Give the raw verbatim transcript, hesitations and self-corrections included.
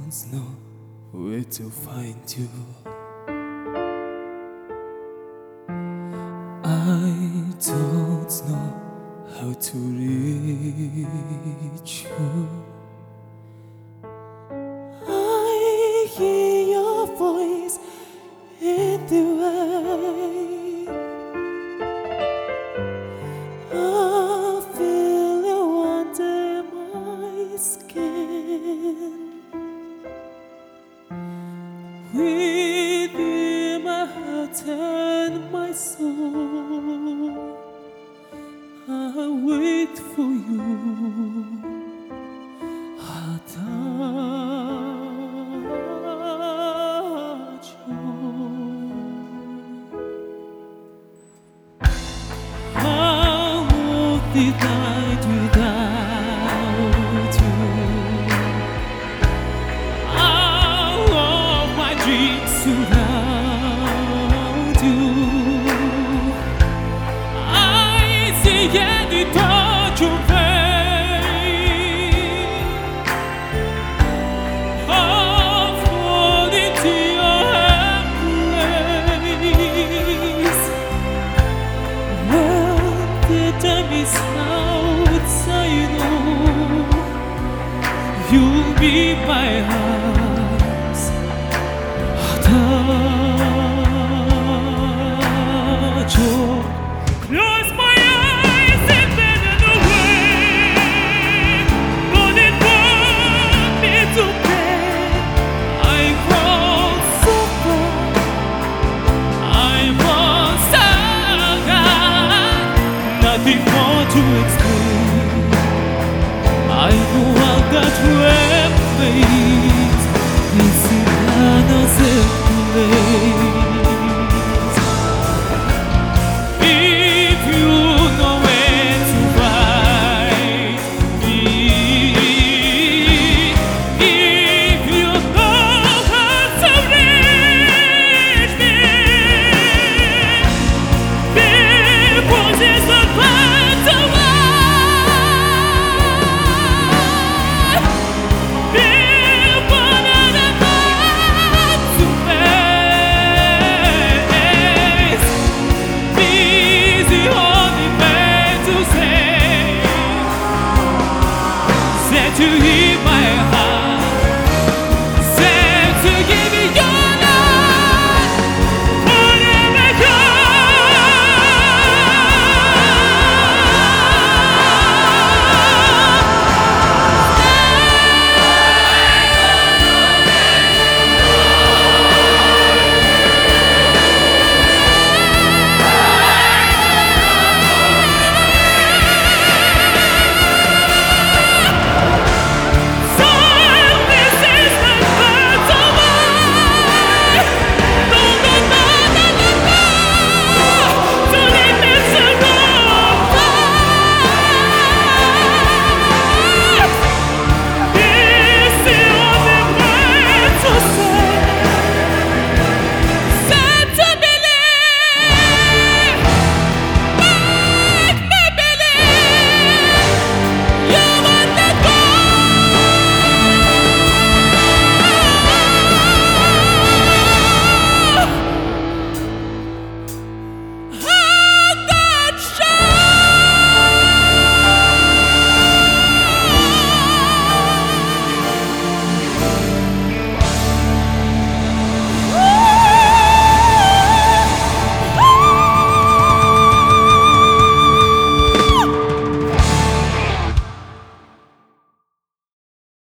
don't know where to find you. I don't know how to reach you. I hear your voice in the way. I feel you under my skin. Within my heart and my soul, I wait for you. I touch you. How did I do without you? All of my dreams surround you. I see any touch of pain. I'll fall into your embrace. When the time is out, I know you'll be my heart.